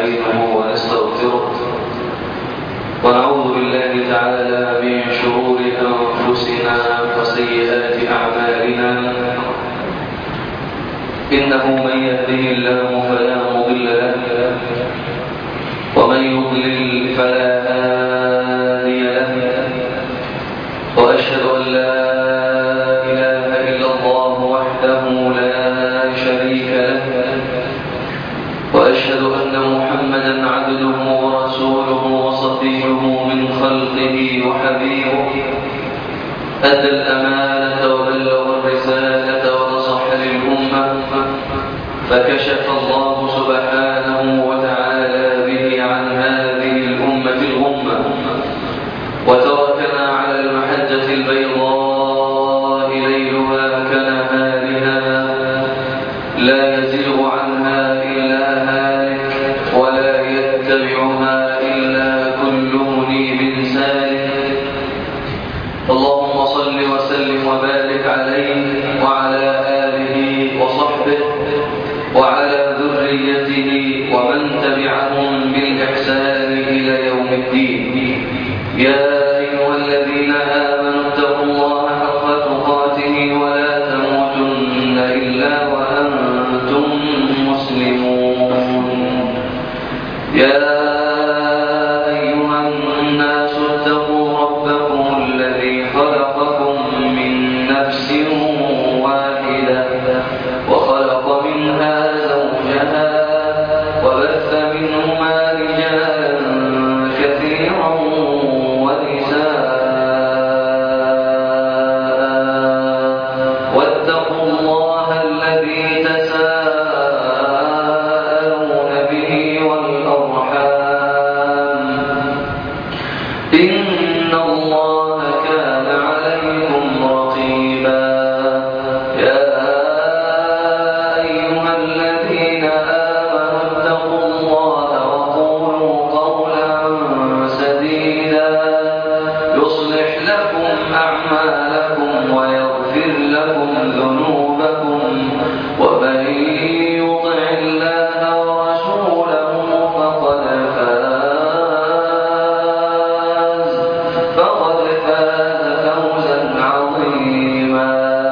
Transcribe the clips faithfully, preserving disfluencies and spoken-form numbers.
ونستعينه ونستغفره ونعوذ بالله تعالى من شرور أنفسنا وسيئات أعمالنا إنه من يهده الله فلا مضل له ومن يضلل فلا هادي له وأشهد أن لا إله إلا الله وحده لا شريك له وأشهد أن محمدا عبده ورسوله وصفيه من خلقه وحبيبه أدى الأمانة وبلغ الرسالة ونصح للأمة فكشف الله سبحانه وتعالى به عن هذه الأمة الغمة وتركنا على المحجة البيضاء ليلها كنهارها لا يزيغ عنها إلا هالك ولا يتبعها إلا كل منيب سالك. اللهم صل وسلم وبارك عليه وعلى آله وصحبه وعلى ذريته ومن تبعهم بالإحسان إلى يوم الدين. يا أيها الذين آمنوا اتقوا الله حق تقاته ولا تموتن إلا وأنتم مسلمون. يا أيها الناس اتقوا ربكم الذي خلقكم من نفس واحدة وخلق منها زوجها وبث منهما رجالا كثيرا ونساء واتقوا الله الذي تساءلون به والأرحام إن الله كان عليكم رقيبا. يا أيها الذين آمنوا اتقوا الله وقولوا قولا سديدا يصلح لكم أعمالكم ويغفر لكم ذنوبكم ومن يطع الله ورسوله فقد فاز فقد فاز فوزا عظيما.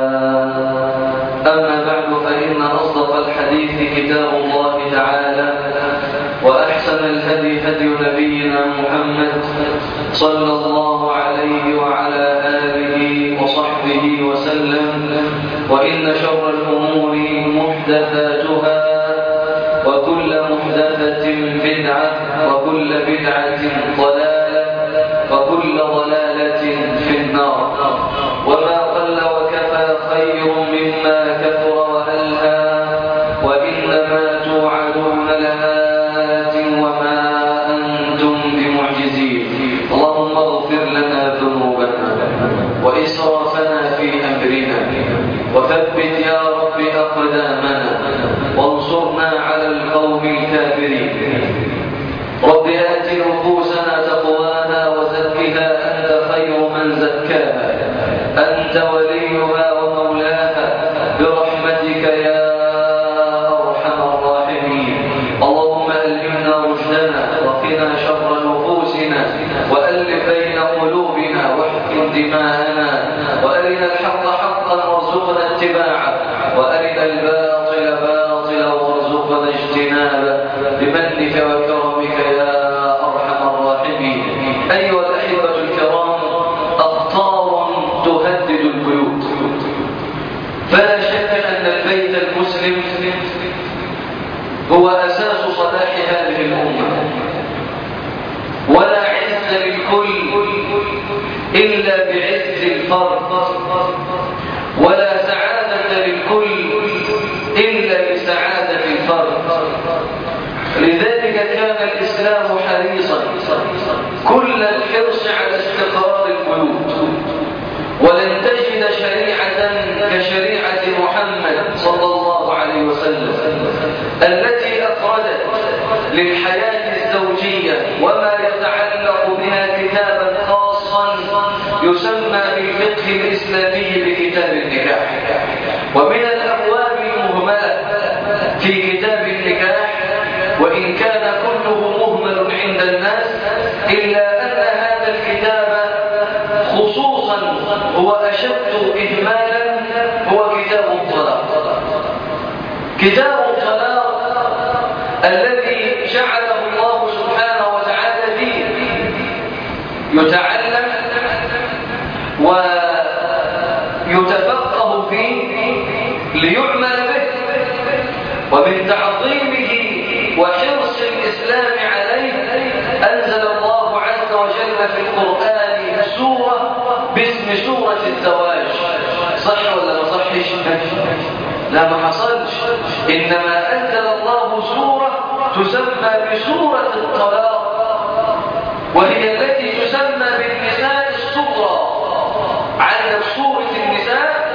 أما بعد فإن أصدق الحديث كتاب الله تعالى وأحسن الهدي هدي نبينا محمد صلى الله عليه وعلى آله وصحبه وسلم وإن شر الأمور محدثاتها وكل محدثة بدعة وكل بدعة ضلالة وكل ضلالة في النار. وما قل وكفى خير مما كثر وألهى وإنما توعدون لآت وما أنتم بمعجزين. اللهم اغفر لنا ذنوبنا وإسرافنا في أمرنا وثبت يا رب أقدامنا وانصرنا على القوم الكافرين. رب آت نفوسنا تقواها وزكها أنت خير من زكاها أنت وليها ومولاها برحمتك يا أرحم الراحمين. اللهم ألهمنا رشدنا وقنا شر نفوسنا وألف بين قلوبنا واحكم دماءنا وأرنا الحق حقا وارزقنا اتباعه وأرنا الباطل باطلا وارزقنا اجتنابه بمنك وكرمك يا أرحم الراحمين. أيها الأحبة الكرام، أخطار تهدد البيوت. فلا شك أن البيت المسلم هو أساس صلاح هذه الأمة ولا عز للكل إلا بعز الفرد ولا سعادة للكل إلا بسعادة الفرد. لذلك كان الإسلام حريصا كل الحرص على استقرار البيوت. ولن تجد شريعة كشريعة محمد صلى الله عليه وسلم التي أفردت للحياة الزوجية وما يتعلق بها كتابا خاصا يسمى بالفقه الإسلامي بكتاب النكاح. ومن الأبواب المهملة في كتاب النكاح وإن كان كله مهمل عند الناس، إلا أن هذا الكتاب خصوصا هو أشد إهمالا، هو كتاب الطلاق. كتاب الطلاق الذي جعله الله سبحانه وتعالى فيه يتعلم ويتفقه فيه ليعمل به، ومن تعظيمه وحرص الإسلام عليه أنزل الله عز وجل في القرآن سورة باسم سورة الزواج. صح ولا ما صحش؟ لا، ما حصلش. إنما أنزل الله سورة تسمى بسورة الطلاق، وهي التي تسمى بالنساء الصغرى. عندك سورة النساء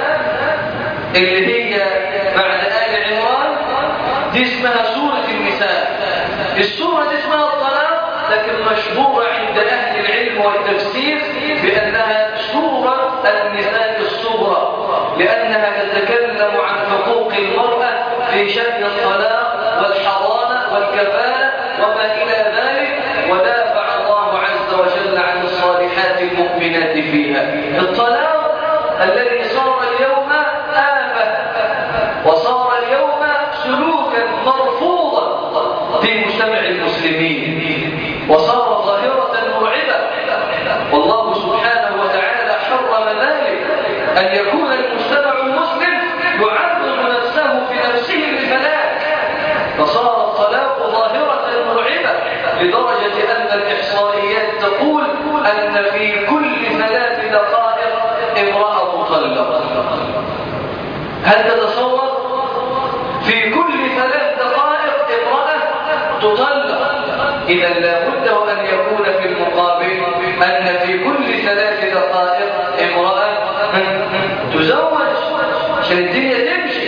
اللي هي بعد آل عمران، دي اسمها سورة النساء. السورة دي اسمها الطلاق، لكن مشهورة عند أهل العلم والتفسير بأنها سورة النساء الصغرى، لأنها تتكلم عن حقوق المرأة في شأن الطلاق والحضانة والكفالة وما إلى ذلك، ودافع الله عز وجل عن الصالحات المؤمنات فيها. الطلاق الذي صار اليوم آفة، وصار اليوم سلوكا مرفوضا في مجتمع المسلمين، وصار ظاهرة مرعبة. والله سبحانه وتعالى حرم ذلك، أن يكون المجتمع المسلم يعرض نفسه في نفسه للهلاك، فصار الطلاق ظاهرة مرعبة لدرجة أن الإحصائيات تقول أن في كل ثلاث دقائق امرأة مطلقة. هل تتصور؟ في كل ثلاث دقائق امرأة تطلق. إذا لابد أن يكون في المقابل أن في كل ثلاث دقائق امرأة تزوج عشان الدنيا تمشي.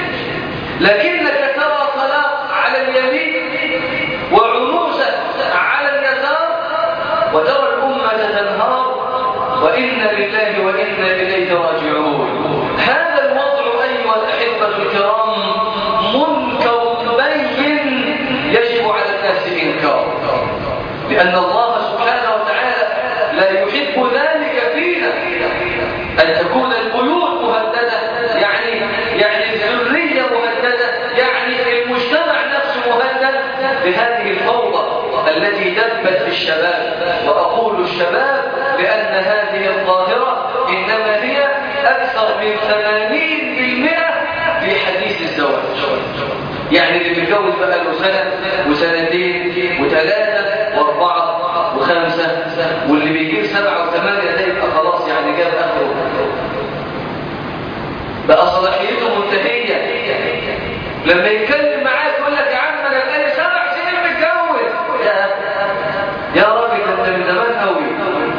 لكنك ترى طلاق على اليمين وعنوسة على اليسار، وترى الأمة تنهار، وإنا لله وإنا إليه راجعون. هذا الوضع أيها الأحبة الكرام منكر بين، يجب على الناس إنكاره، لأن الله سبحانه وتعالى لا يحب ذلك فينا، أن تكون البيوت مهددة، يعني يعني الذرية مهددة، يعني المجتمع نفسه مهدد بهذه الفوضى التي دبت في الشباب. وأقول الشباب لأن هذه الظاهرة إنما هي أكثر من ثمانين بالمئة في حديث الزواج. يعني اللي بيتجوز بقى له سنة وسنتين وثلاثة وأربعة وخمسة، واللي بيجيب سبعة وثمانية ده يبقى خلاص يعني جاب آخره، بقى صلاحيته منتهية. لما يتكلم معاك يقول لك يا عم أنا بقالي سبع سنين متجوز. يا يا راجل أنت من زمان قوي.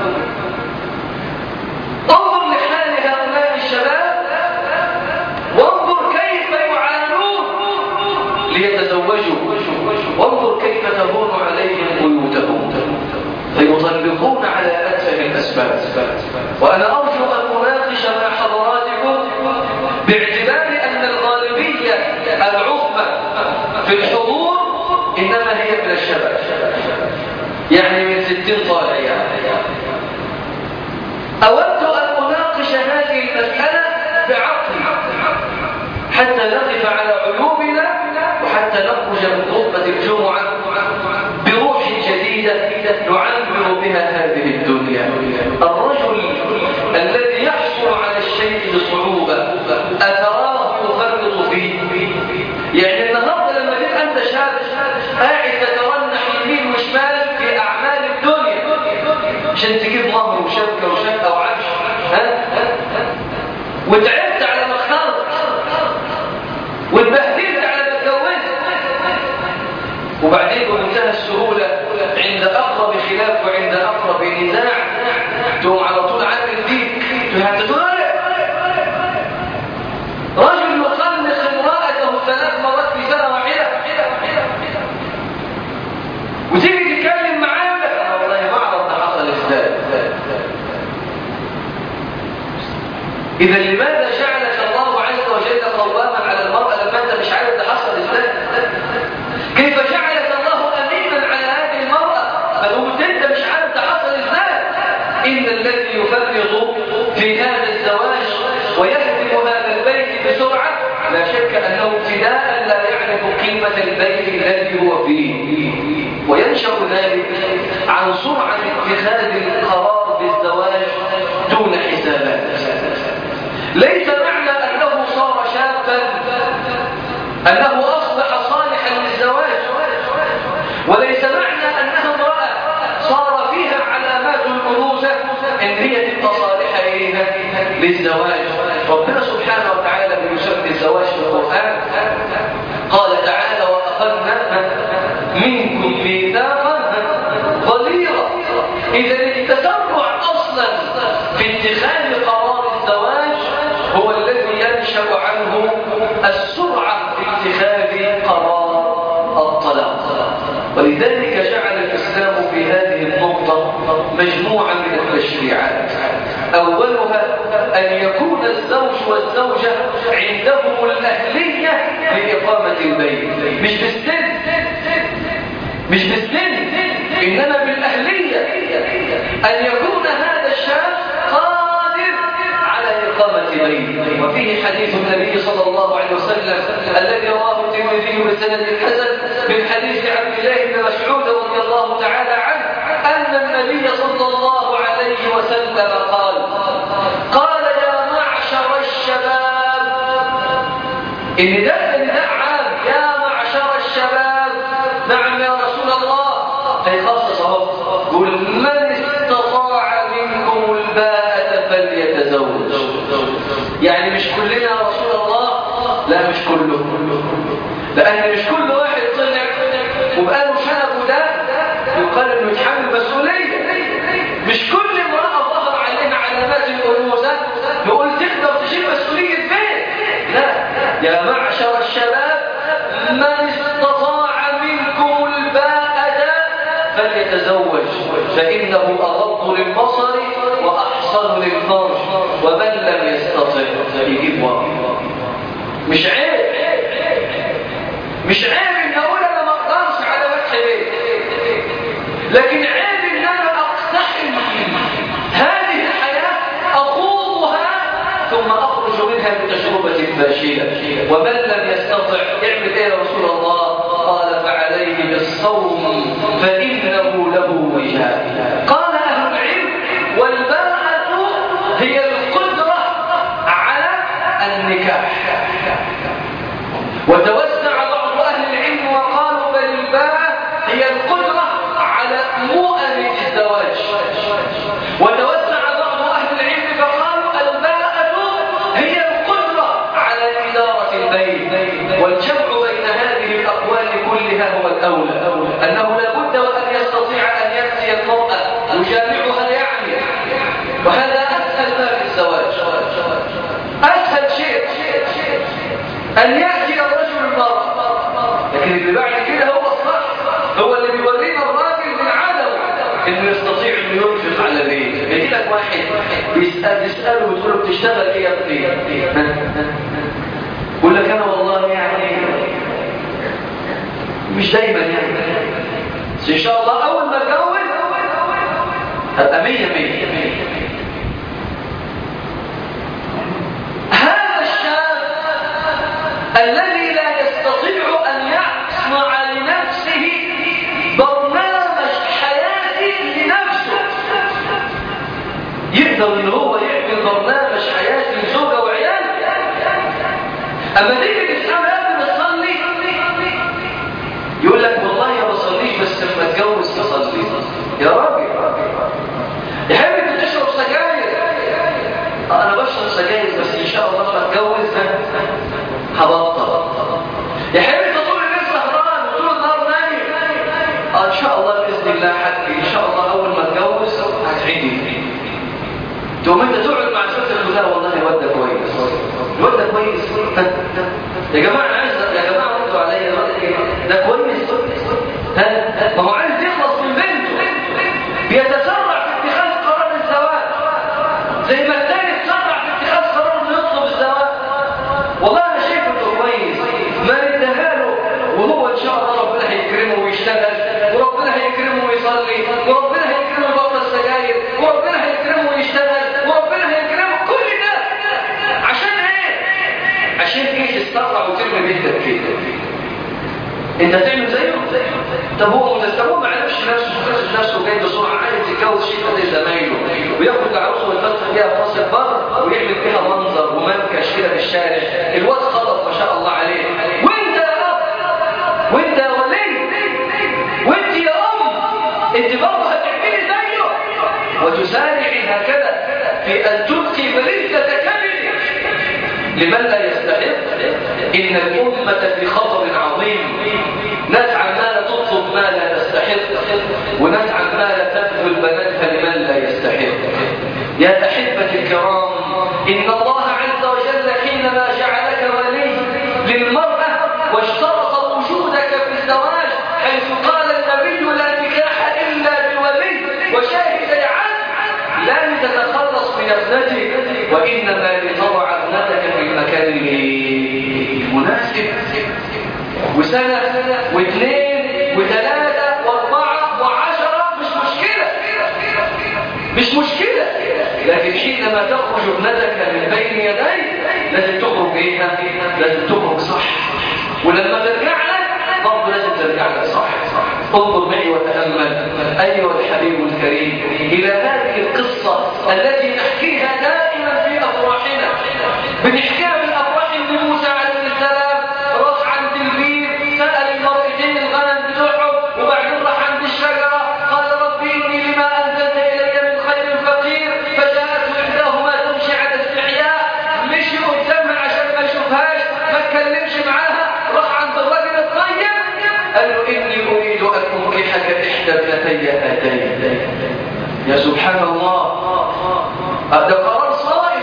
انظر لحال هؤلاء الشباب، وانظر كيف يعانون ليتزوجوا، وانظر كيف تهون عليهم بيوتهم فيطلقون على أتفه الأسباب. وأنا أرجو أن أناقش مع حضراتكم باعتبار أن الغالبية العظمى في الحضور إنما هي من الشباب، يعني من ستين طالع. يعني أود أن أناقش هذه المسألة بعقل حتى نقف على عيوبنا، وحتى نخرج من خطبة الجمعة بروح جديدة نعمر بها هذه الدنيا. الرجل الذي يحصل على الشيء بصعوبة أتراه يفرط فيه؟ يعني النهارده لما تبقى أنت شاب قاعد تترنح يمين وشمال في أعمال الدنيا عشان تجيب مهر وشبكة وشقة وعفش، ها وتعبت على ما اخترت واتبهدلت على ما اتجوزت، وبعدين بمنتهى السهولة عند أقرب خلاف وعند أقرب نزاع تقوم على طول عامل ديك تقول رجل يطلق امرأته ثلاث مرات في سنة واحدة، وتيجي تتكلم معاه يقول لك أنا والله ما أعرف ده حصل إزاي. إذا لماذا جعلك الله عز وجل قواما على المرأة لما أنت مش عارف ده حصل إزاي؟ كيف جعلك الذي يفرط في هذا الزواج ويهدم هذا البيت بسرعة لا شك أنه ابتداء لا يعرف قيمة البيت الذي هو فيه، وينشأ ذلك عن سرعة اتخاذ القرار بالزواج دون حسابات. ليس معنى أنه صار شابا أنه أصبح صالحا للزواج، وليس معنى أنها امرأة صار فيها علامات الأنوثة إن هي تبقى صالحة إليها للزواج. ربنا سبحانه وتعالى بيسمي الزواج في القرآن قال تعالى وأخذنا منكم ميثاقا غليظا. إذا التسرع أصلا في اتخاذ قرار الزواج هو الذي ينشأ عنه السرعة في اتخاذ قرار الطلاق. ولذلك جعل الإسلام في هذه النقطة مجموعة من التشريعات. أولها أن يكون الزوج والزوجة عندهم الأهلية لإقامة البيت، مش بالسن مش بالسن إنما بالأهلية، أن يكون هذا الشاب قادر على إقامة بيت. وفيه حديث النبي صلى الله عليه وسلم الذي رواه الترمذي بسند حسن من حديث عبد الله بن مسعود رضي الله تعالى عنه أن النبي صلى الله عليه وسلم قال قال يا معشر الشباب، إن ده نداء عام، يا معشر الشباب. نعم يا رسول الله، هيخصصه قل من استطاع منكم الباءة فليتزوج. يعني مش كلنا يا رسول الله، لا مش كله، لأن مش كل واحد طلع وبقاله شنب ده يقال انه يتحمل مسؤولية. مش كل امرأة ظهر عليها علامات الأنوثة نقول تقدر تشيل مسؤولية بيت. لا، يا معشر الشباب من استطاع منكم الباءة فليتزوج فإنه أغض للبصر وأحصن للفرج ومن لم يستطع فليجيب ورا. مش عيب مش عيب ان اقول انا ما اقدرش على فتح بيت، لكن عيب ان انا اقتحم هذه الحياه اخوضها ثم اخرج منها بتجربه فاشله. ومن لم يستطع يعمل ايه يا رسول الله؟ قال فعليه بالصوم فانه له وجاء. قال اهل العلم والباءة هي القدره على النكاح. وتوسع بعض أهل العلم وقالوا بل الباءة هي القدرة على مؤنة الزواج. وتوسع بعض أهل العلم فقالوا الباءة هي القدرة على إدارة البيت. والجمع بين هذه الأقوال كلها هو الأولى، أنه لا بد وأن يستطيع أن يأتي المرأة يجامعها يعني، وهذا أسهل ما في الزواج. أسهل شيء أن يأتي الرجل المرأة، لكن اللي بعد كده هو الصح، هو اللي بيورينا الراجل من عدم إنه يستطيع إنه ينفق على بيت. يجي لك واحد بيسأل يسأله وتقول له بتشتغل إيه يا ابني؟ يقول لك أنا والله يعني مش دايما يعني، بس إن شاء الله أول ما أتجوز هبقى مية مية. هذا الشاب الذي لا يستطيع أن يصنع لنفسه برنامج حياتي لنفسه، يقدر إن هو يعمل برنامج حياتي لزوجة وعيال. أما تيجي تسأله يا ابني بتصلي؟ يقول لك والله ما بصليش بس لما اتجوز تصلي. يا راجل يا حبيبي انت بتشرب سجاير؟ أنا بشرب سجاير بس إن شاء الله لما اتجوز هبطل. يا حبيبي طول الليل سهران وطول النهار نايم. اه ان شاء الله باذن الله حقي ان شاء الله اول ما اتجوز هتعيدي. تقوم انت تقعد مع زوجتك تقول لها والله الواد ده كويس، الواد ده كويس. كده انت تعمل زيه؟ طب هو متسوق ما عرفش نفسه فاكر نفسه جاي بسرعه عايز يتجوز شيء زي زمايله وياخد العروسه ويفتح بيها في راس البر ويعمل بيها منظر ومنكش كده في الشارع. الواد خلص ما شاء الله عليه. وانت يا اب وانت يا ولي وانت يا ام انت برضه هتعملي زيه وتسارعي هكذا في ان تبقي بلذة كبدك لمن لا يستحق. ان الامه في خطر عظيم. ناس عماله تطلب ما لا تستحق وناس عماله تبذل بناتها لمن لا يستحق. يا احبتي الكرام ان الله عز وجل حينما جعلك ولي للمراه واشترط وجودك في الزواج حيث قال النبي لا نكاح الا بولي وشاهد عدل لا لتتخلص من ابنتك وانما لتضع ابنتك في المكان المناسب. وسنه واثنين وثلاثه واربعه وعشره مش مشكله مش مشكله لكن حينما تخرج ابنتك من بين يديك لازم تخرج ايه؟ لازم تخرج صح. ولما ترجع لك برضه لازم ترجع لك صح. انظر معي وتامل ايها الحبيب الكريم الى هذه القصه التي نحكيها دائما في افراحنا. بنحكيها من افراح موسى عليه السلام. راح عند البير سال المرأتين الغنم بتوعهم وبعدين راح عند الشجره قال ربي اني لما انزلت الي من خير فقير فجاءته احداهما تمشي على استحياء. مشي قدامها عشان ما يشوفهاش ما اتكلمش معاها. راح عند الرجل الطيب قال له اني اريد ان انكحك احدى ابنتي هاتين. يا سبحان الله هذا قرار صائب.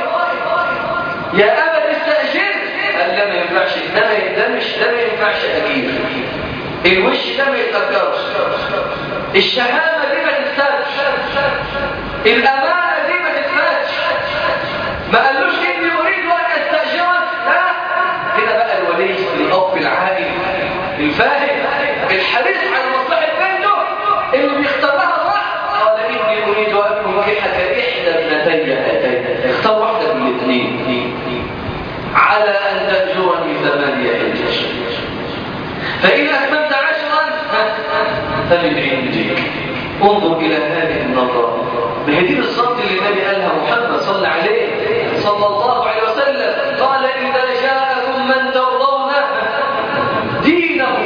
يا ابا استاجر قال لا ما ينفعش ده ده مش ده ما ينفعش اجيب. الوش ده ما يتأجرش. الشهامه دي ما تتسابش. الامانه دي ما تتفاتش. ما قالوش اني اريد ان استاجرك لا. هنا بقى الولي الاب العائل الفاهم الحريص على مصلحه بنته اللي بيختار لها صح قال اني اريد ان انكحك احدى ابنتي هاتين. اختار واحده من الاثنين على ان تاجرني ثمانيه حجج فان اتممت عشرا فمن عندك. انظر الى هذه النظره بهدير الصمت اللي النبي قالها محمد صلى عليه صلى الله عليه وسلم. قال اذا جاءكم من ترضون دينه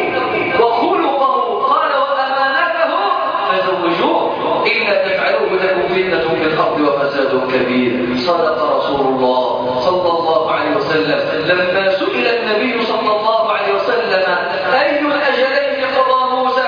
وخلقه قال وامانته فزوجوه الا تفعلوه تكن فتنه في الارض وفساد كبير. صدق رسول الله صلى الله عليه وسلم لما سئل النبي صلى الله عليه وسلم اي الاجلين قضى موسى.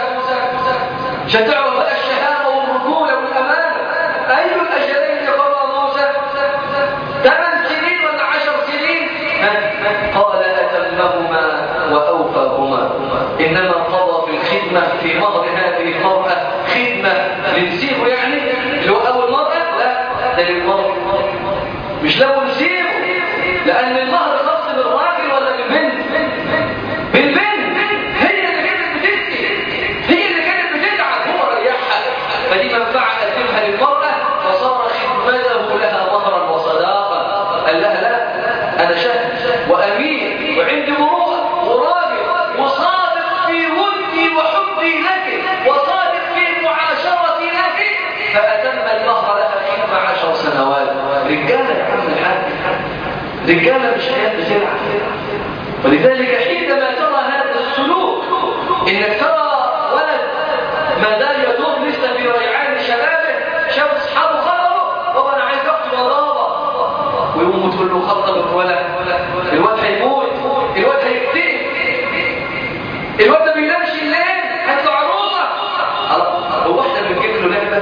شتعرف بقى الشهامه والرجوله والامانه. اي الاجلين قضى موسى؟ ثمان سنين ولا عشر سنين؟ قال اتمهما واوفاهما. انما قضى في الخدمه في مهر هذه المراه خدمه لنسيبه يعني اللي هو اول مره لا ده للمراه مش لو نسيبه لان المهر خاص بالراجل ولا بالبنت؟ بالبنت. هي اللي كانت بتسقي هي اللي كانت بتتعب هو ريحها فدي منفعه قدمها للمراه فصار خدمته لها مهرا وصداقه. قال لها لا انا شهد وامين وعندي مروءه وراجل وصادق في ودي وحبي لك وصادق في معاشرتي لك فاتم المهر لها خدمه عشر سنوات. رجاله يا عم الحاج رجاله مش حياه بسرعه. ولذلك حينما ترى هذا السلوك انك ترى ولد ما زال يدور لسه في ريعان شبابه شاف اصحابه خبروا بابا انا عايز اخطب يا بابا ويقوم تقول له خطب الولد الواد هيموت الواد هيكتئب الواد ما بينامش الليل هات له عروسه. هو احنا بنجيب له لعبه؟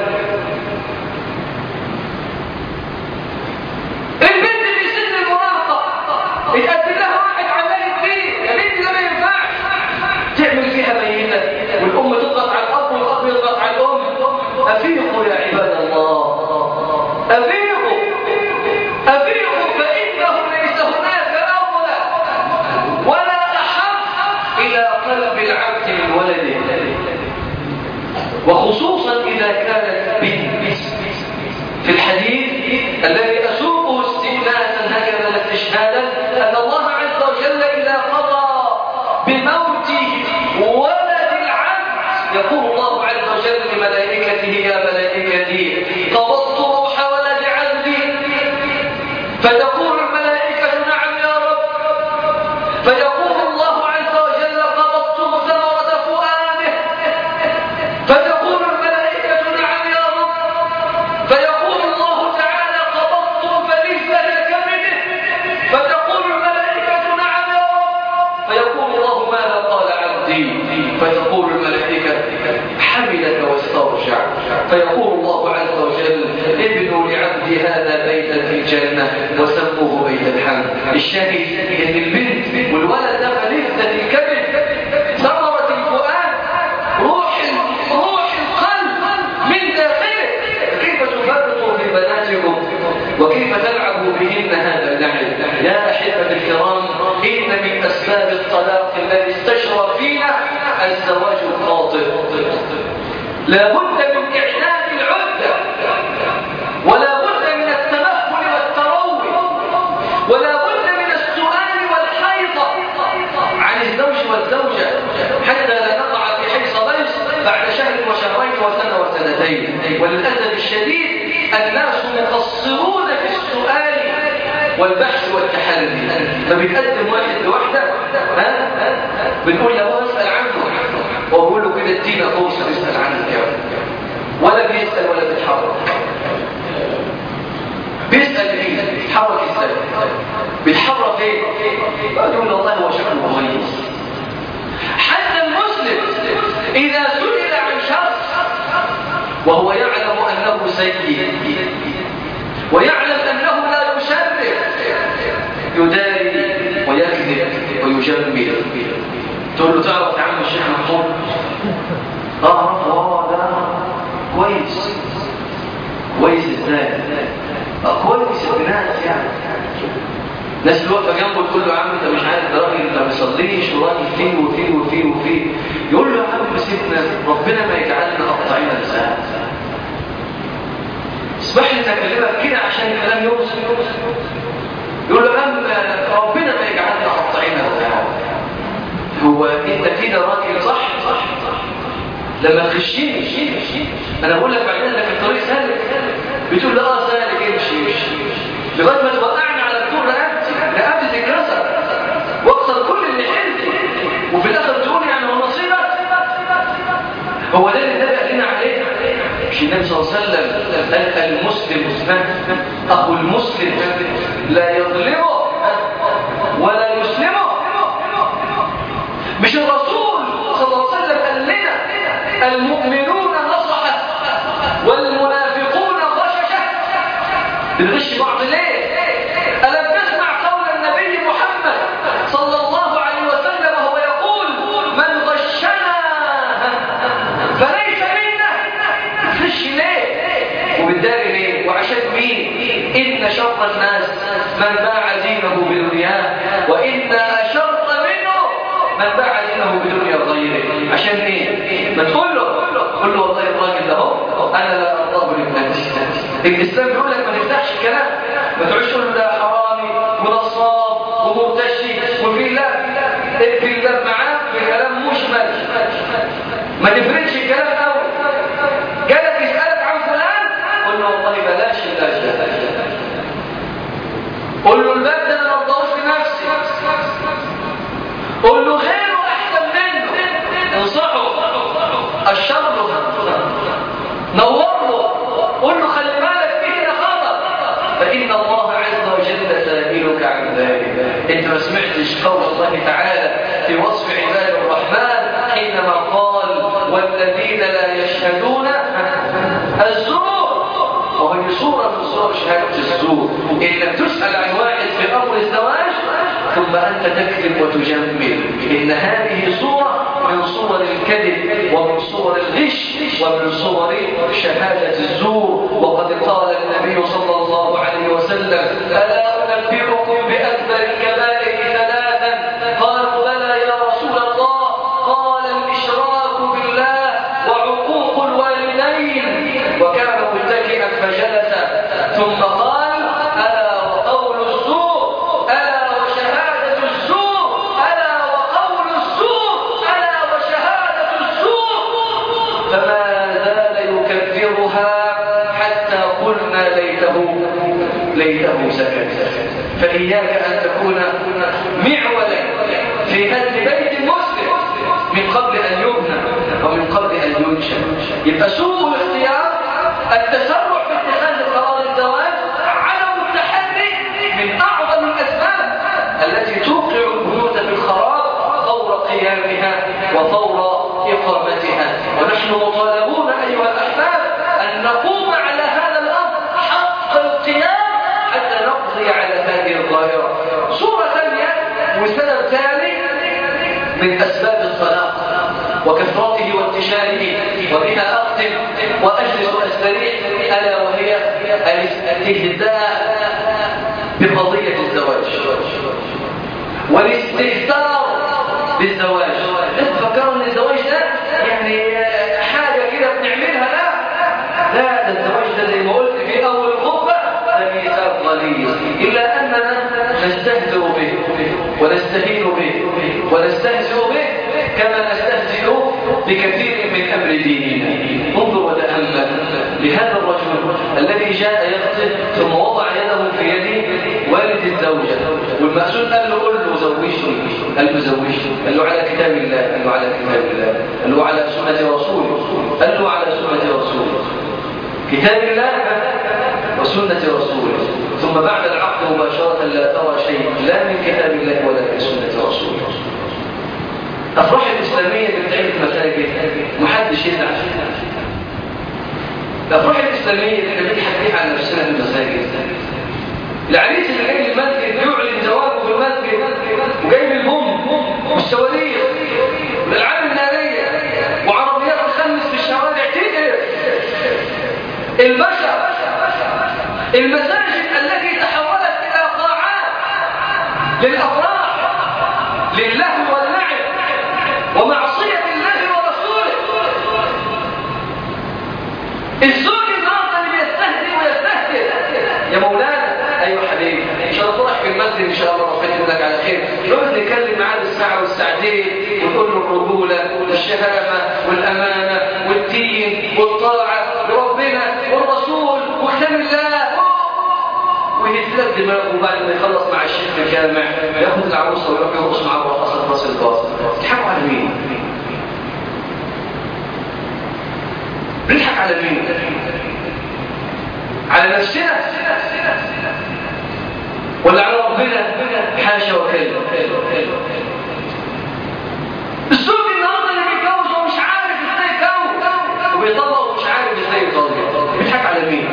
البنت في سن المراهقه يتقدم لها واحد عمال فيه يا بنتي ده ما ينفعش تعمل فيها ميته والام تضغط على الاب والاب يضغط على الام. افيقوا يا عباد الله افيقوا افيقوا فانه ليس هناك اولى ولا احب الى قلب العبد من ولده وخصوصا اذا كانت بنت. في الحديث الذي أسوقه استئناسا هكذا استشهادا أن الله عز وجل إذا قضى ملائكته يا ملائكتي قبضت روح ولد عبدي، فتقول الملائكة نعم يا رب، فيقول الله عز وجل قبضت ثمرة فؤاده، فتقول الملائكة نعم يا رب، فيقول الله تعالى قبضت فلذة كبده، فتقول الملائكة نعم يا رب، فيقول الله ماذا قال عبدي، فتقول الملائكة حمدك واسترجع، فيقول الله عز وجل ابنوا لعبدي هذا بيتا في الجنة وسموه بيت الحمد. الشاهد ان البنت والولد ده فلذة الكبد، ثمرة الفؤاد، روح روح القلب من داخله. كيف تفرطوا في بناتكم وكيف تلعبوا بهن هذا اللعب؟ يا احبة الكرام، ان من اسباب الطلاق الذي استشرى فينا الزواج الخاطئ. لا بد من إعداد العدة، ولا بد من التمهل والتروي، ولا بد من السؤال والحيطة عن الزوج والزوجة حتى لا نقع في حيص بيص بعد شهر وشهرين وسنة وسنتين. وللأسف الشديد الناس مقصرون في السؤال والبحث والتحري، فبنقدم واحد لوحده ها بنقول له اسأل عنه، وبقول له كده ادينا فرصة نسأل عنك يا رب، ولا بيسأل ولا بيتحرك. بيسأل ايه؟ بيتحرك ازاي؟ بيتحرك ايه؟ يقول له والله هو شكله كويس. حتى المسلم إذا سئل عن شخص وهو يعلم أنه سيء ويعلم أنه لا يشرف، يداري ويكذب ويجمل. تقول له تعرف يا عم الشيخ محمود؟ اه اه ده كويس. كويس ازاي؟ اه كويس الناس يعني. ناس اللي واقفه جنبه تقول له يا عم انت مش عارف ده راجل ما بيصليش وراجل فيه وفيه وفيه وفيه. يقول له يا عم سيبنا ربنا ما يجعلنا قطعنا لسان. اسمح لي اكلمك كده عشان الكلام يوصل. يقول له يا عم ربنا ما يجعلنا قطعنا لسان. هو انت كده راجل صح صح لما تخشيني انا بقول لك بعدين انك الطريق سالك، بتقول لي اه سالك امشي امشي لغايه ما توقعني على الدور رقبتي رقبتي تتكسر واكسر كل اللي حيلتي، وفي الاخر تقول يعني هو نصيبك. هو ده اللي النبي قال لنا عليه. مش النبي صلى الله عليه وسلم قال المسلم اخو المسلم لا يظلمه ولا يسلمه؟ مش الرسول صلى الله عليه وسلم قال لنا المؤمنون نصحة والمنافقون غششة؟ بنغش بعض ليه؟ ألم تسمع قول النبي محمد صلى الله عليه وسلم وهو يقول من غشنا فليس منا؟ بتغش ليه؟ وبالداري ليه؟ وعشان مين؟ إن شر الناس من باع دينه بالرياء، وإن أشر من باع دينه بدنيا غيره. عشان ايه؟ ما تقول له قول له والله الراجل ده اهو انا لا ارضاه لابنتي. الاسلام بيقول لك ما تفتحش الكلام، ما تقعدش تقول له ده حرامي ونصاب ومرتشي وفي لا اقفل الباب معاه بكلام مشمل، ما تفرقش الكلام قوي. جالك يسالك عن فلان قول له والله بلاش الاشياء، قول له الباب ده انا ما ارضاهوش لنفسي، قول له غيره احسن منه، انصحه الشر نور له، قول له خلي بالك فيه ده خطر، فان الله عز وجل سائلك عن ذلك. انت ما سمعتش قول الله تعالى في وصف عباد الرحمن حينما قال والذين لا يشهدون الزور، وهي صورة من صور شهادة الزور. إن لم تسأل عن واحد في أمر الزواج ثم أنت تكذب وتجمل، إن هذه صورة من صور الكذب ومن صور الغش ومن صور شهادة الزور. وقد قال النبي صلى الله عليه وسلم ألا أنبئكم بأكبر الكبائر ثلاثا؟ قالوا بلى يا رسول الله، قال الإشراك بالله وعقوق الوالدين، وكان متكئا فجلس ثم قال ألا وقول الزور، ألا وشهادة الزور، ألا وقول الزور، ألا وشهادة الزور. فما زال يكذب ليته سكت. فإياك أن تكون معولا في هدم بيت مسلم من قبل أن يبنى ومن قبل أن ينشأ. يبقى سوء الاختيار التسرع في اتخاذ قرار الزواج عدم التحري من أعظم الأسباب التي توقع البيوت في الخراب فور قيامها وفور إقامتها. ونحن مطالبون أيها الأحباب أن نقوم على هذا الأمر حق القيام حتى نقضي على هذه الظاهرة. صورة ثانية وسبب ثاني من أسباب الطلاق وكثرته وانتشاره، وبها أختم وأجلس أستريح، ألا وهي الاستهزاء بقضية الزواج والاستهتار بالزواج. انت فكروا ان الزواج ده يعني حاجة كده بنعملها؟ لا لا، ده الزواج ده زي ما قلت في أول الخطبة ده ميثاق غليظ، إلا أننا نستهزئ به ونستهين به ونستهزئ به كما نستهزئ بكثير من أمر ديننا. انظر وتأمل لهذا الرجل الذي جاء يخطب ثم وضع يده في يد والد الزوجة، والمأذون قال له قل له زوجني، قال له زوجني، قال له على كتاب الله، قال له على كتاب الله، قال له على سنة رسوله، قال له على سنة رسوله، كتاب الله وسنة رسوله. ثم بعد العقد مباشرة لا ترى شيء لا من كتاب الله ولا من سنة رسوله. أفراح الإسلامية بتعمل مساجد محدش يزعل. الأفراح الإسلامية اللي احنا بنضحك بيها على نفسنا في المساجد، العريس اللي جاي المسجد يعلن زواجه في المسجد وجايب البوم والصواريخ والألعاب النارية وعربيات تخمس في الشوارع تقرف البشر. المساجد التي تحولت إلى قاعات للأفراح للهو واللعب ومعصية الله ورسوله. الزوج النهارده اللي بيستهزئ ويستهزئ يا مولانا. ايوه حبيبي، ان شاء الله تروح في المسجد ان شاء الله ربنا يجزاك على خير. نقعد نتكلم معاه بالساعه والساعتين ونقول له الرجوله والشهامه والامانه والدين والطاعه لربنا والرسول وكتاب الله، ويهتز دماغه. وبعد ما يخلص مع الشيخ في الجامع ياخذ العروسه ويروح يرقص مع الرقصه في راس الباص. بتضحكوا على مين؟ بنضحك على مين؟ على نفسنا ولا على ربنا؟ حاشا وكلا. الزوج النهارده اللي بيتجوز ومش عارف ازاي يتجوز وبيطلق ومش عارف ازاي يطلق، بيضحك على مين؟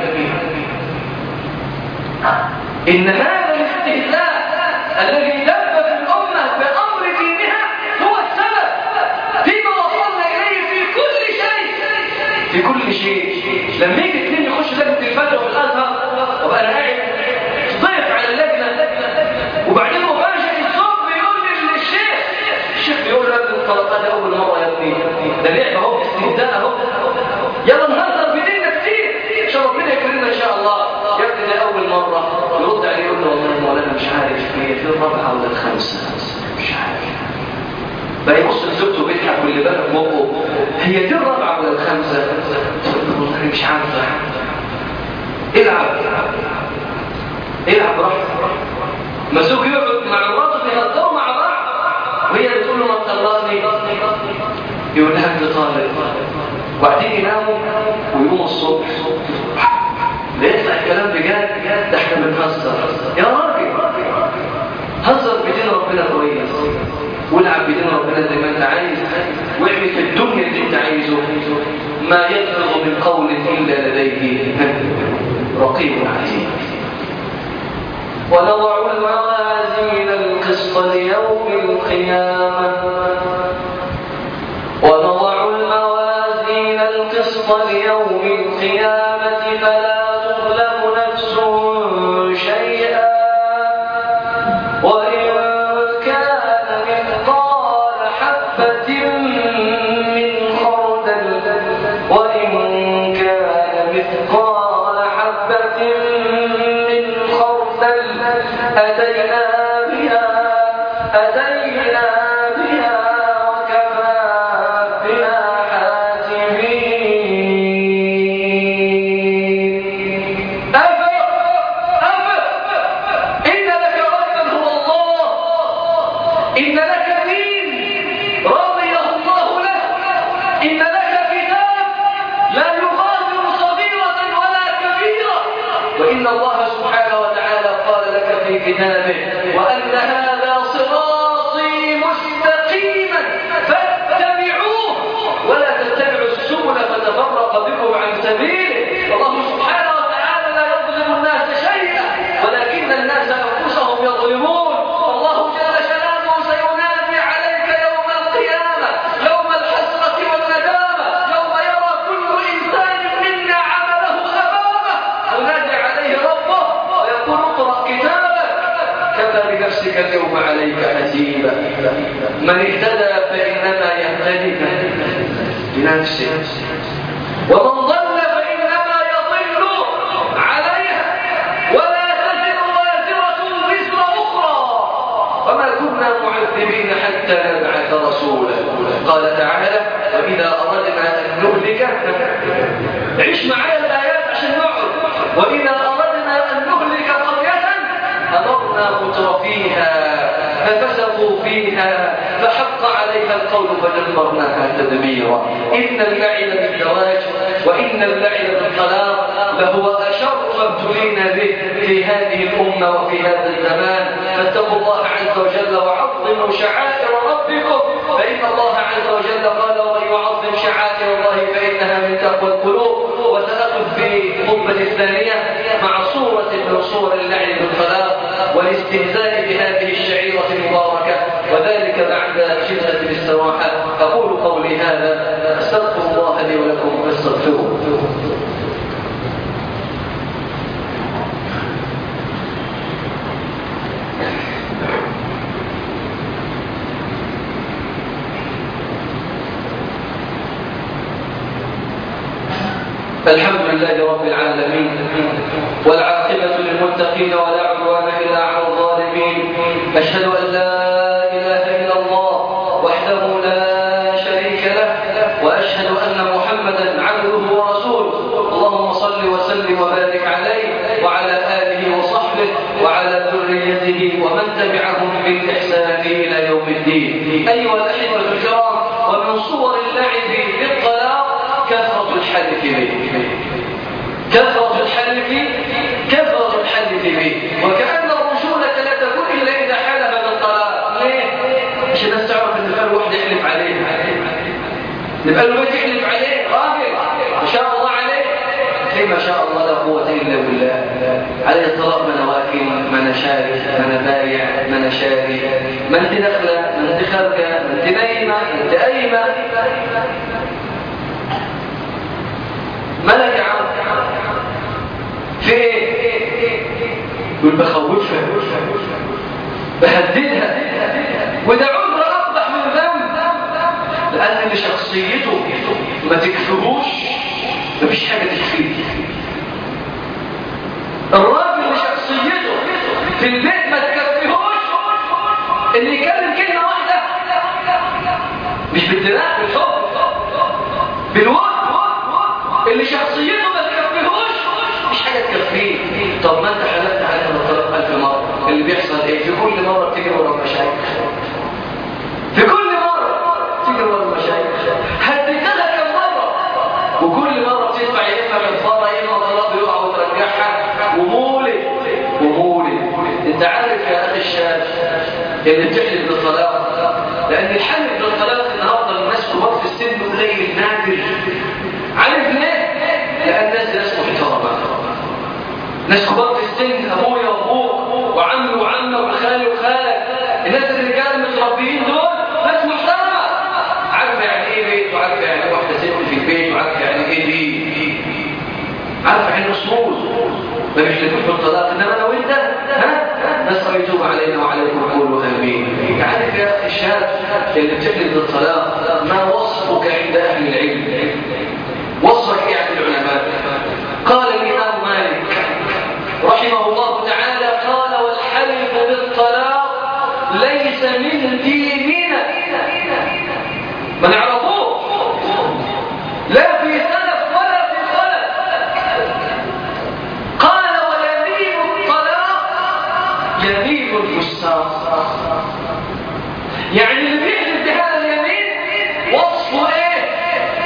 إن هذا الاستهزاء الذي دب في الأمة بأمر دينها هو السبب فيما وصلنا إليه في كل شيء. في كل شيء لما يجي اثنين يخش لجنة الفتوى في الأزهر وبقى أنا قاعد ضيف على اللجنة، وبعدين مفاجئ الصوت بيقول لي الشيخ الشيخ بيقول له ابن الطلقات ده أول مرة يا ابني، ده لعبة أهو استهزاء أهو، يلا نهزر بديننا كتير إن شاء الله ربنا يكرمنا إن شاء الله. يا ابني ده أول مرة. يرد عليه يقول له والله مولانا مش عارف هي في الرابعة ولا الخامسة، مش عارف. بقى يبص لزوجته بيضحك واللي بالك موقه، هي دي الرابعة ولا الخامسة؟ تقول له والله مش عارفة. العب العب براحتك. ما زوج يقعد مع مراته بيهزروا مع بعض وهي بتقول له ما تطلقني، يقول لها ابن طالب، وبعدين يناموا ويقوموا الصبح لا يطلع الكلام بجد، ده احنا بنهزر. يا راجل هزر بدين ربنا كويس والعب بدين ربنا زي ما انت عايز، واعمل في الدنيا اللي انت عايزه. ما يلفظ من قول الا لديه رقيب عتيد. ونضع الموازين القسط ليوم القيامة ونضع الموازين القسط ليوم القيامة فلا أتينا بها أتينا بها وكفى بنا حاسبين. أفا أفا إن لك كتاب لا يغادر صغيرة ولا كبيرة، وإن الله سبحانه وتعالى قال لك في كتابه وأن هذا صراطي مستقيما فاتبعوه ولا تتبعوا السبل فتفرق بكم عن سبيله. الله سبحانه وتعالى لا يظلم الناس شيئا ولكن الناس أنفسهم يظلمون. الله جل جلاله سينادي عليك يوم القيامة يوم الحسرة والندامة، يوم يرى كل إنسان منا عمله أمامه، ينادي عليه ربه ويقول اقرأ كتابك كفى بنفسك اليوم عليك حسيبا. من اهتدى فإنما يهتدي بنفسه ومن ضل فإنما يضل عليها ولا تزر وازرة وزر أخرى وما كنا معذبين حتى نبعث رسولا. قال تعالى وإذا أردنا أن نهلك، عيش معايا الآيات عشان نقعد، وإذا أردنا أن نهلك قرية أمرنا مترفيها ففسقوا فيها فحق عليها القول فدمرناها تدميرا. إن اللعن بالزواج وإن اللعن بالطلاق لهو أشر ما ابتلينا به في هذه الأمة وفي هذا الزمان. فاتقوا الله عز وجل وعظموا شعائر ربكم، فإن الله عز وجل قال ومن يعظم شعائر الله فإنها من تقوى القلوب. وسنأخذ في الخطبة الثانية مع صورة من صور اللعن بالطلاق والاستهزاء بهذه الشعيرة المباركة، وذلك بعد شدة الاستراحة. أقول قولي هذا أستغفر الله لي ولكم فاستغفروه. الحمد لله رب العالمين والعاقبة للمتقين ولا عدوان إلا على الظالمين. أشهد أن لا إله إلا الله وحده لا شريك له، وأشهد أن محمدا عبده ورسوله. اللهم صل وسلم وبارك عليه وعلى آله وصحبه وعلى ذريته ومن تبعهم بالإحسان إلى يوم الدين. أيها الأحبة الكرام، ومن صور اللعب بالطلاق كثرة الحلف به، كثرة الحلف كثرة الحلف به، وكأن الرجولة لا تكون إلا إذا حلف بالطلاق. ليه؟ عشان الناس تعرف إن فعل واحد يحلف عليه، نبقى له بيت يحلف عليه راجل ما شاء الله عليه، في ما شاء الله لا قوة إلا بالله. عليه الطلاق ما أنا واكل ما أنا شاري ما أنا بايع ما أنا شاري، ما أنت داخلة ما أنت خارجة ما أنت نايمة ما أنت قايمة. ملك عم في ايه؟ يقول بخوفها بهددها، وده عذر اقبح من ذنب، لان اللي شخصيته ما تكفيهوش مفيش حاجه تكفيه. الراجل اللي شخصيته في البيت ما تكفيهوش اللي يكلم كلمه واحده مش بالدماغ بالحب بالود، اللي شخصيته ما تكفيهوش مش حاجه تكفيه. طب ما انت حلفت عليها بالطلاق ألف مره، اللي بيحصل ايه؟ في كل مره بتيجي ورا المشايخ، في كل مره بتيجي ورا المشايخ، هديتها كم مره وكل مره بتدفع يا اما كفاره يا اما طلاق يقع وترجعها ومولد ومولد. انت عارف يا اخي الشاب اللي بتحلف بالطلاق، لان الحلف بالطلاق النهارده الناس كبار في السن قليل نادر. عارف ليه؟ لأن الناس ناس محترمة، ناس كبار في السن، أبويا وأبوك وعمي وعمة وخالي وخالك. الناس الرجال المتربيين دول ناس محترمة، عارفة يعني إيه بيت وعارفة يعني إيه واحدة ست في البيت وعارفة يعني إيه دي، عارفة يعني أصول ما بيحلفوش بالطلاق. إنما أنا وأنت ها نسأل يتوب علينا وعليكم قولوا آمين. عارف يا أخي الشاب اللي بتحلف بالطلاق ما وصفك عند أهل العلم؟ وصفك إيه عند العلماء؟ قال الإمام مالك رحمه الله تعالى قال والحلف بالطلاق ليس من ديننا، ما نعرفوه لا في سلف ولا في خلف. قال ويمين الطلاق يمين الفساق، يعني اللي بيحلف بهذا اليمين وصفه ايه؟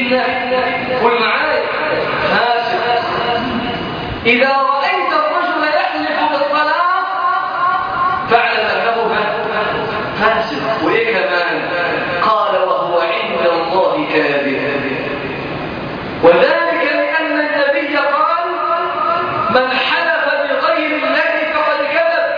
إن قل معايا فاسق. إذا رأيت الرجل يحلف بالطلاق فاعلم أنه فاسق. وإيه كمان؟ قال وهو عند الله كاذب. وذلك لأن النبي قال من حلف بغير الله فقد كذب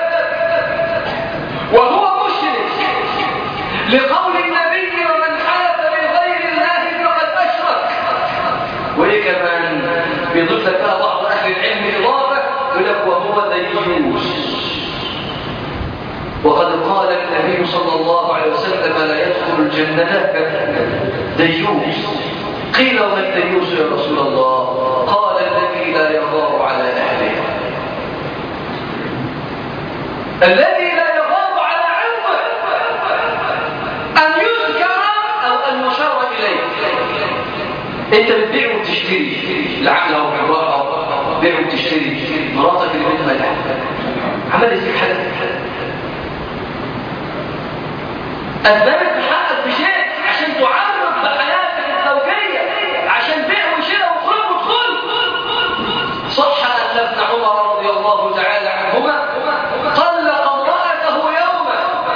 وهو مشرك، لقول النبي ومن حلف بغير الله فقد أشرك. وإيه كمان؟ بيضيف لك بعض أهل العلم إضافة يقول لك وهو ديوث. وقد قال النبي صلى الله عليه وسلم لا يدخل الجنة ديوث. قيل وما الديوث يا رسول الله؟ قال الذي لا يغار على أهله، الذي لا يغار على عرضه أن يذكر أو أن يشار إليه. أنت بتبيع وتشتري العقل أو الراحة، بيع وتشتري مراتك اللي بنتها لها عملت فيك حاجة أثبتت بحقك بشيء عشان تعرض بحياتك الزوجية، عشان بيع وشراء وخلق ودخول. صح أن ابن عمر رضي الله تعالى عنهما طلق امرأته يوما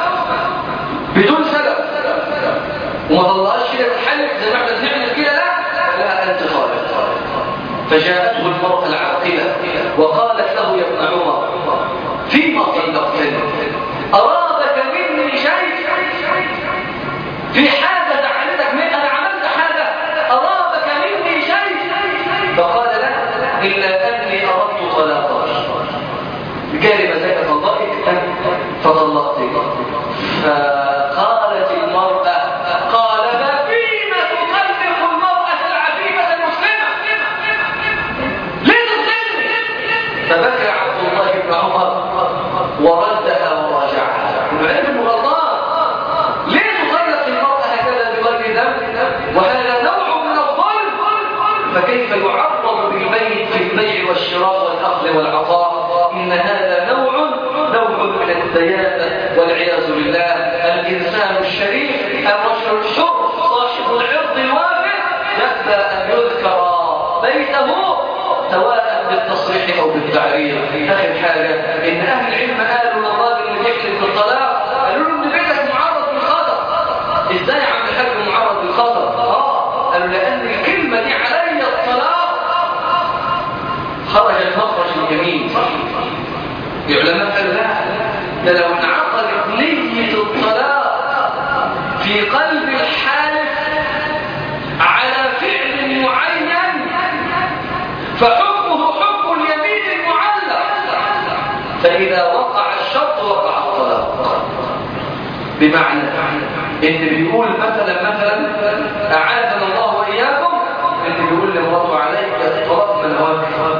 بدون سبب، وما طلقهاش كده بالحلف زي ما احنا بنعمل كده، لا لا أنت طالق. فجاءته المرأة العاقلة وقالت له يا ابن عمر فيما طلقتني؟ أرادك مني شيء؟ في حاجة زعلتك مني؟ أنا عملت حاجة أرادك مني شيء؟ فقال لا إلا أني أردت طلاقك. جاري مزاجك طلقك فطلقتك. فقالت المرأة قال ففيما تطلق المرأة العفيفة المسلمة؟ ليه تظلمني؟ فبكى عبد الله بن عمر وردها وراجعها. العلم غلطان. ليه تطلق المرأة هكذا بغير ذنب؟ وهذا نوع من الظلم. فكيف يعرض بالبيت في البيع والشراء والأخذ والعطاء؟ إن هذا نوع نوع من الديانة والعياذ بالله. الإنسان الشريف الرجل الحر صاحب العرض الوافر يأبى أن يذكر بيته سواء بالتصريح أو بالتعريض. آخر حاجة إن أهل العلم قالوا للراجل اللي بيحلف بالطلاق قالوا له إن بيتك معرض للخطر. إزاي عم الحاج معرض للخطر؟ آه قالوا لأن الكلمة دي علي الطلاق خرج المخرج الجميل. العلماء قالوا لا، ده لو انعقدت نية الطلاق في قلب الحالف على فعل معين فحكمه حكم اليمين المعلق، فإذا وقع الشرط وقع الطلاق. بمعنى إن بيقول مثلا مثلا أعاذنا الله وإياكم، إن بيقول لمراته عليك الطلاق من هواك،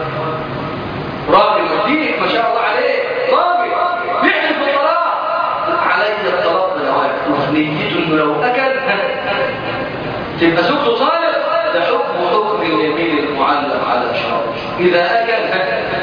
راجل دينك ما شاء الله عليه راجل بيحلف بالطلاق عليك الطلاق من هواك، ونيته إنه لو أكل تبقى زوجته طالق، ده حكم حكم اليمين المعلق على الشرط. إذا أكل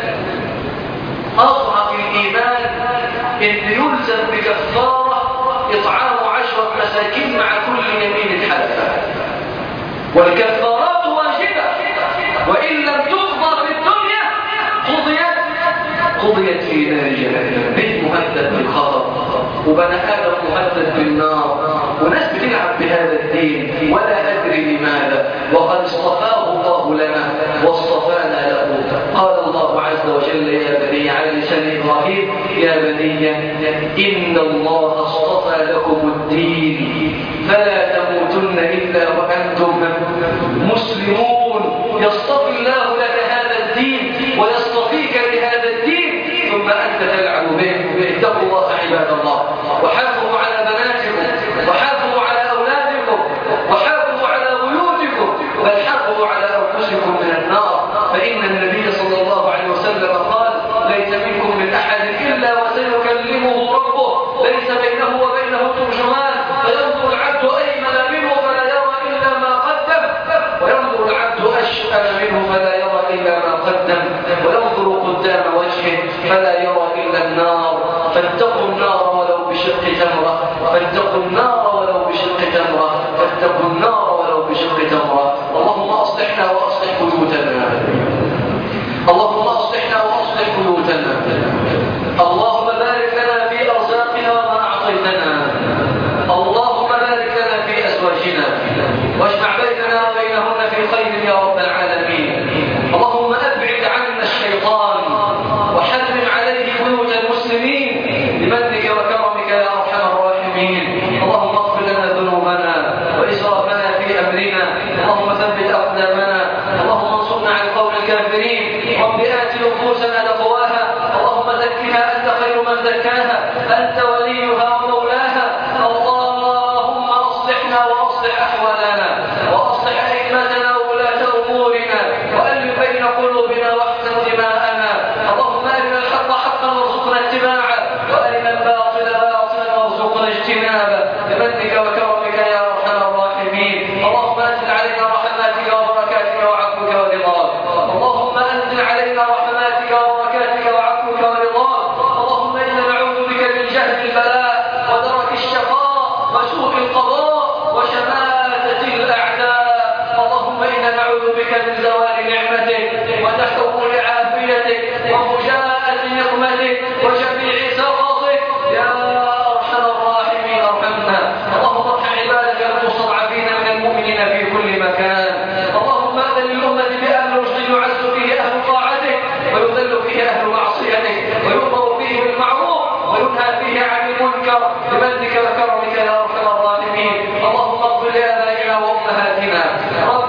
أضعف الإيمان إن يلزم بكفارة إطعام عشرة مساكين مع كل يمين حلفة، والكفارات واجبة وإن لم تقضى في الدنيا قضيت قضيت في نار جهنم. بيت مهدد بالخطر وبني آدم مهدد بالنار، وناس بتلعب بهذا الدين ولا أدري لماذا، وقد اصطفاه الله لنا واصطفانا له. قال الله عز وجل يا بني على لسان إبراهيم يا بني إن الله اصطفى لكم الدين فلا تموتن إلا وأنتم مسلمون. يصطفي الله لك هذا الدين ويصطفيك لهذا الدين ثم أنت تلعب به. اتقوا الله عباد الله، وحافظوا على بناتكم، وحافظوا على أولادكم، وحافظوا على بيوتكم، بل حافظوا على أنفسكم من النار. فإن النبي صلى الله عليه وسلم قال ليس منكم من أحد إلا وسيكلمه ربه ليس بينه وبينه ترجمان، فينظر العبد أيمن منه فلا يرى إلا ما قدم، وينظر العبد أشأم منه فلا يرى إلا ما قدم، وينظر قدام وجهه فلا يرى إلا النار. فاتقوا النار ولو بشق تمرة، فاتقوا النار ولو بشق تمرة، فاتقوا النار ولو بشق تمرة. اللهم أصلحنا وأصلح بيوتنا، اللهم أصلحنا وأصلح بيوتنا. اللهم بارك لنا في أرزاقنا وما أعطيتنا، اللهم بارك لنا في أزواجنا واجمع بيننا وبينهن في خير يا رب العالمين. اللهم أبعد عنا الشيطان وحرم عليه بيوت المسلمين بمنك وكرمك يا أرحم الراحمين. اللهم اغفر لنا ذنوبنا وإسرافنا في أمرنا، اللهم ثبت أقدامنا، اللهم انصرنا على القوم الكافرين. رب آت نفوسنا تقواها، اللهم زكها أنت خير من زكاها، أنت وليها ومولاها. اللهم أصلحنا وأصلح أحوالنا وأصلح أئمتنا وولاة أمورنا وألف بين قلوبنا واحسن دماءنا. اللهم أرنا الحق حقا وارزقنا اتباعه وأرنا الباطل باطلا وارزقنا اجتنابه بمنك وكرمك يا أرحم الراحمين. اللهم أنزل علينا رحماتك وبركاتك وعفوك ورضاك، اللهم أنزل علينا رحماتك وبركاتك وعفوك ورضاك. اللهم إنا نعوذ بك من جهل البلاء ودرك الشقاء وسوء القضاء وشماتة الأعداء. اللهم إنا نعوذ بك من زوال نعمتك وتحول عافيتك وفجاءة نقمتك وجميع سخطك يا أرحم الراحمين. ارحمنا. اللهم ارحم عبادك المستضعفين من المؤمنين في كل مكان. اللهم أذن للأمة بأهل رشد يعز فيه أهل طاعتك ويذل فيه أهل معصيتك ويؤمر فيه بالمعروف وينهى فيه عن المنكر بمنك وكرمك يا أرحم الراحمين. اللهم اغفر لآبائنا وأمهاتنا